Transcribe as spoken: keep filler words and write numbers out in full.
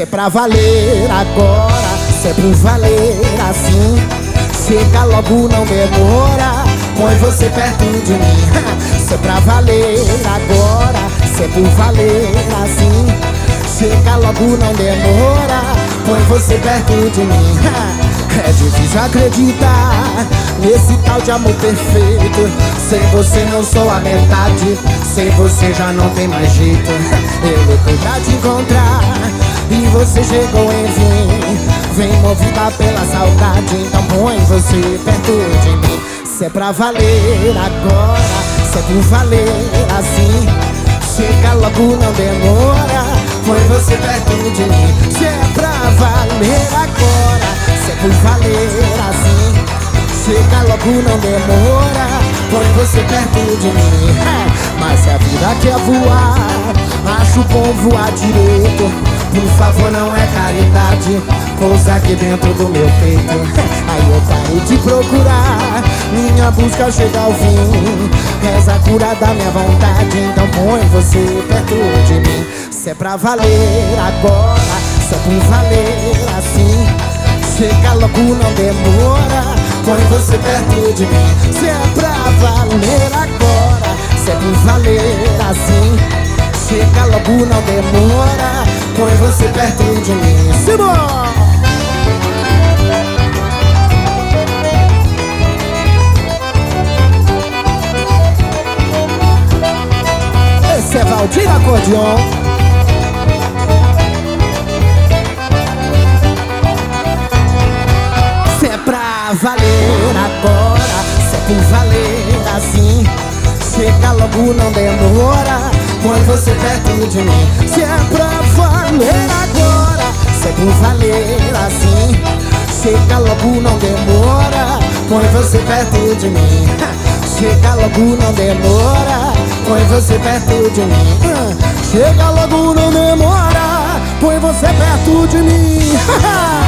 Se é pra valer agora, se é por valer assim, chega logo, não demora, põe você perto de mim. Se é pra valer agora, se é por valer assim, chega logo, não demora, põe você perto de mim. É difícil acreditar nesse tal de amor perfeito. Sem você não sou a metade, sem você já não tem mais jeito. Eu lutei pra te encontrar e você chegou enfim. Vem movida pela saudade, então põe você perto de mim. Se é pra valer agora, se é por valer assim, chega logo, não demora, põe você perto de mim. Se é pra valer agora, se é por valer assim, chega logo, não demora, põe você perto de mim. Mas se a vida quer voar, acho bom voar direito. Por favor, não é caridade, pousa aqui dentro do meu peito. Aí eu paro de procurar, minha busca chega ao fim. Reza a cura da minha vontade, então põe você perto de mim. Se é pra valer agora, se é por valer assim, chega logo, não demora, põe você perto de mim. Se é pra valer agora, se é por valer assim, chega logo, não demora, põe você perto de mim. Simão! Esse é Valdir Acordeon. Se é pra valer agora, se é por valer assim, chega logo, não demora, põe você perto de mim. Se é pra valer agora, se é por valer assim, chega logo, não demora, põe você perto de mim. Chega logo, não demora, põe você perto de mim. Chega logo, não demora, põe você perto de mim.